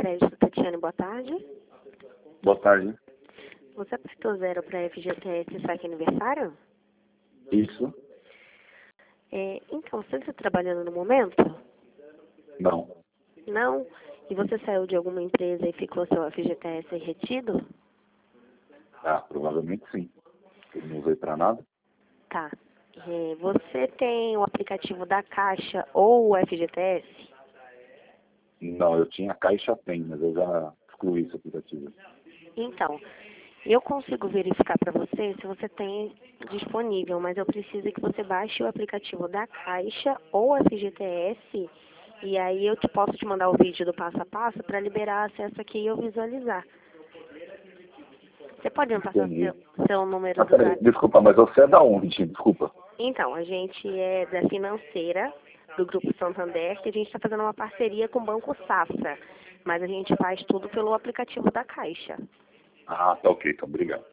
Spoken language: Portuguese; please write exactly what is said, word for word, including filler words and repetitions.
Crédito, Tatiane, boa tarde. Boa tarde. Você apertou zero para F G T S Saque Aniversário? Isso? É, então, você está trabalhando no momento? Não. Não? E você saiu de alguma empresa e ficou seu F G T S retido? Ah, provavelmente sim. Eu não usei pra nada. Tá. É, você tem o aplicativo da Caixa ou o F G T S? Não, eu tinha Caixa Tem, mas eu já excluí esse aplicativo. Então, eu consigo verificar para você se você tem disponível, mas eu preciso que você baixe o aplicativo da Caixa ou F G T S e aí eu te posso te mandar o vídeo do passo a passo para liberar acesso aqui e eu visualizar. Você pode me passar Entendi. seu, seu número Ah, do peraí, zap? desculpa, mas você é da onde? Desculpa. Então, a gente é da financeira do Grupo Santander, que a gente está fazendo uma parceria com o Banco Safra, mas a gente faz tudo pelo aplicativo da Caixa. Ah, tá ok, então, obrigado.